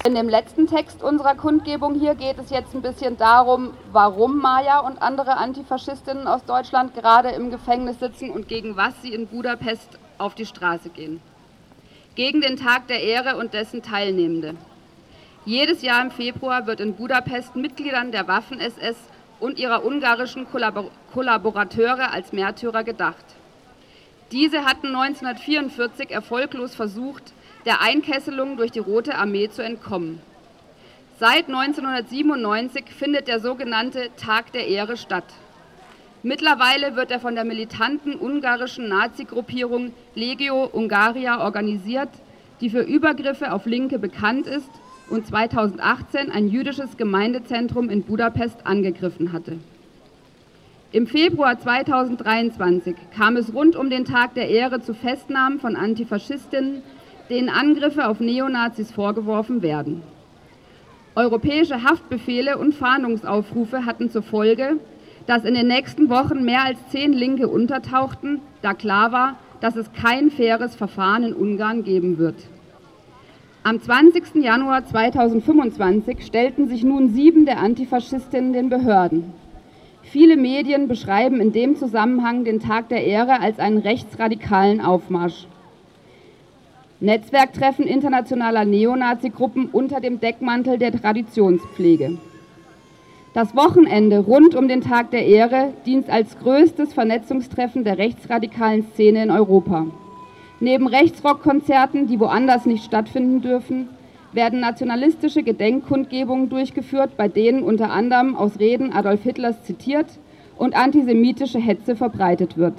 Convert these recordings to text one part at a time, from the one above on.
In dem letzten Text unserer Kundgebung hier geht es jetzt ein bisschen darum, warum Maja und andere Antifaschistinnen aus Deutschland gerade im Gefängnis sitzen und gegen was sie in Budapest auf die Straße gehen. Gegen den Tag der Ehre und dessen Teilnehmende. Jedes Jahr im Februar wird in Budapest Mitgliedern der Waffen-SS und ihrer ungarischen Kollaborateure als Märtyrer gedacht. Diese hatten 1944 erfolglos versucht, der Einkesselung durch die Rote Armee zu entkommen. Seit 1997 findet der sogenannte Tag der Ehre statt. Mittlerweile wird er von der militanten ungarischen Nazi-Gruppierung Legio Hungaria organisiert, die für Übergriffe auf Linke bekannt ist und 2018 ein jüdisches Gemeindezentrum in Budapest angegriffen hatte. Im Februar 2023 kam es rund um den Tag der Ehre zu Festnahmen von Antifaschistinnen, denen Angriffe auf Neonazis vorgeworfen werden. Europäische Haftbefehle und Fahndungsaufrufe hatten zur Folge, dass in den nächsten Wochen mehr als 10 Linke untertauchten, da klar war, dass es kein faires Verfahren in Ungarn geben wird. Am 20. Januar 2025 stellten sich nun 7 der Antifaschistinnen den Behörden. Viele Medien beschreiben in dem Zusammenhang den Tag der Ehre als einen rechtsradikalen Aufmarsch. Netzwerktreffen internationaler Neonazi-Gruppen unter dem Deckmantel der Traditionspflege. Das Wochenende rund um den Tag der Ehre dient als größtes Vernetzungstreffen der rechtsradikalen Szene in Europa. Neben Rechtsrockkonzerten, die woanders nicht stattfinden dürfen, werden nationalistische Gedenkkundgebungen durchgeführt, bei denen unter anderem aus Reden Adolf Hitlers zitiert und antisemitische Hetze verbreitet wird.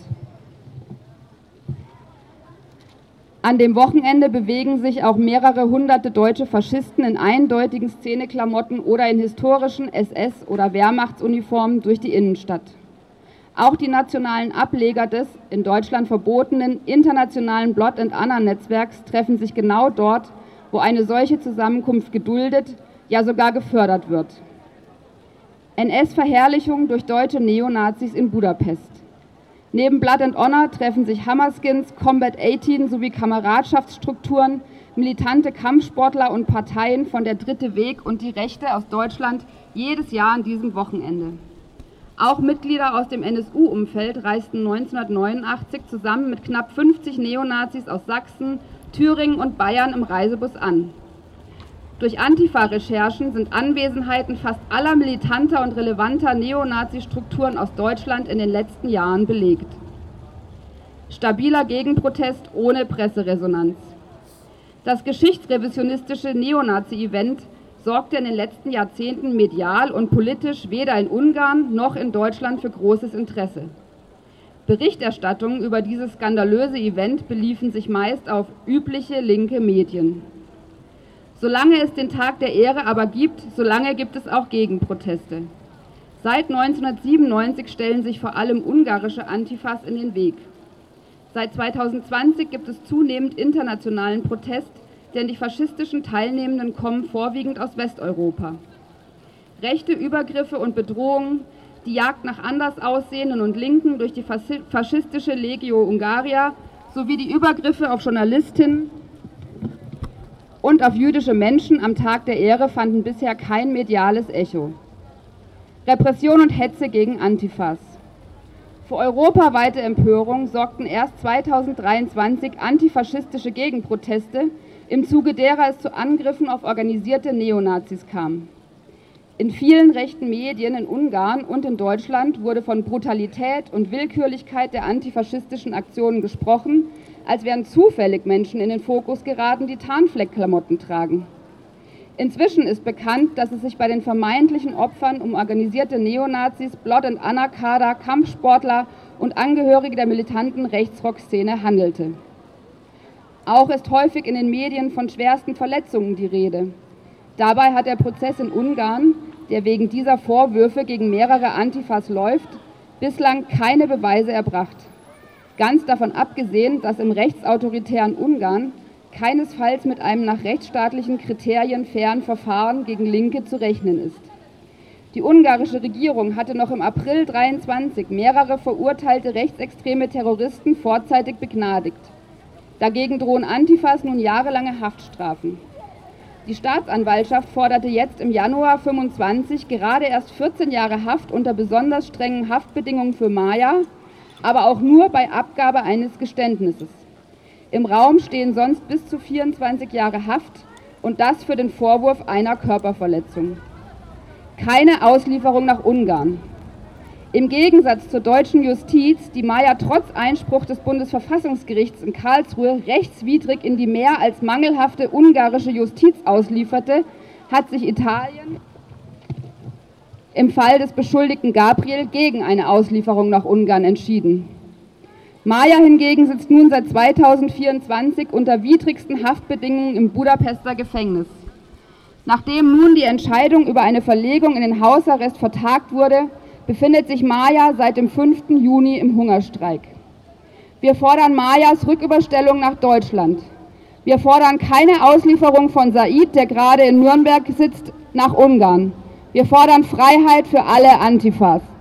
An dem Wochenende bewegen sich auch mehrere hunderte deutsche Faschisten in eindeutigen Szeneklamotten oder in historischen SS- oder Wehrmachtsuniformen durch die Innenstadt. Auch die nationalen Ableger des in Deutschland verbotenen internationalen Blood and Honor-Netzwerks treffen sich genau dort, wo eine solche Zusammenkunft geduldet, ja sogar gefördert wird. NS-Verherrlichung durch deutsche Neonazis in Budapest. Neben Blood and Honor treffen sich Hammerskins, Combat 18 sowie Kameradschaftsstrukturen, militante Kampfsportler und Parteien von der Dritte Weg und die Rechte aus Deutschland jedes Jahr an diesem Wochenende. Auch Mitglieder aus dem NSU-Umfeld reisten 1989 zusammen mit knapp 50 Neonazis aus Sachsen, Thüringen und Bayern im Reisebus an. Durch Antifa-Recherchen sind Anwesenheiten fast aller militanter und relevanter Neonazi-Strukturen aus Deutschland in den letzten Jahren belegt. Stabiler Gegenprotest ohne Presseresonanz. Das geschichtsrevisionistische Neonazi-Event sorgte in den letzten Jahrzehnten medial und politisch weder in Ungarn noch in Deutschland für großes Interesse. Berichterstattungen über dieses skandalöse Event beliefen sich meist auf übliche linke Medien. Solange es den Tag der Ehre aber gibt, solange gibt es auch Gegenproteste. Seit 1997 stellen sich vor allem ungarische Antifas in den Weg. Seit 2020 gibt es zunehmend internationalen Protest, denn die faschistischen Teilnehmenden kommen vorwiegend aus Westeuropa. Rechte Übergriffe und Bedrohungen, die Jagd nach anders Aussehenden und Linken durch die faschistische Legio Hungaria sowie die Übergriffe auf Journalistinnen und auf jüdische Menschen am Tag der Ehre fanden bisher kein mediales Echo. Repression und Hetze gegen Antifas. Für europaweite Empörung sorgten erst 2023 antifaschistische Gegenproteste, im Zuge derer es zu Angriffen auf organisierte Neonazis kam. In vielen rechten Medien in Ungarn und in Deutschland wurde von Brutalität und Willkürlichkeit der antifaschistischen Aktionen gesprochen, als wären zufällig Menschen in den Fokus geraten, die Tarnfleckklamotten tragen. Inzwischen ist bekannt, dass es sich bei den vermeintlichen Opfern um organisierte Neonazis, Blood and Honor-Kader, Kampfsportler und Angehörige der militanten Rechtsrock-Szene handelte. Auch ist häufig in den Medien von schwersten Verletzungen die Rede. Dabei hat der Prozess in Ungarn, der wegen dieser Vorwürfe gegen mehrere Antifas läuft, bislang keine Beweise erbracht. Ganz davon abgesehen, dass im rechtsautoritären Ungarn keinesfalls mit einem nach rechtsstaatlichen Kriterien fairen Verfahren gegen Linke zu rechnen ist. Die ungarische Regierung hatte noch im April 2023 mehrere verurteilte rechtsextreme Terroristen vorzeitig begnadigt. Dagegen drohen Antifas nun jahrelange Haftstrafen. Die Staatsanwaltschaft forderte jetzt im Januar 25 gerade erst 14 Jahre Haft unter besonders strengen Haftbedingungen für Maya, aber auch nur bei Abgabe eines Geständnisses. Im Raum stehen sonst bis zu 24 Jahre Haft und das für den Vorwurf einer Körperverletzung. Keine Auslieferung nach Ungarn. Im Gegensatz zur deutschen Justiz, die Maya trotz Einspruch des Bundesverfassungsgerichts in Karlsruhe rechtswidrig in die mehr als mangelhafte ungarische Justiz auslieferte, hat sich Italien im Fall des Beschuldigten Gabriel gegen eine Auslieferung nach Ungarn entschieden. Maya hingegen sitzt nun seit 2024 unter widrigsten Haftbedingungen im Budapester Gefängnis. Nachdem nun die Entscheidung über eine Verlegung in den Hausarrest vertagt wurde, befindet sich Maya seit dem 5. Juni im Hungerstreik. Wir fordern Mayas Rücküberstellung nach Deutschland. Wir fordern keine Auslieferung von Said, der gerade in Nürnberg sitzt, nach Ungarn. Wir fordern Freiheit für alle Antifas.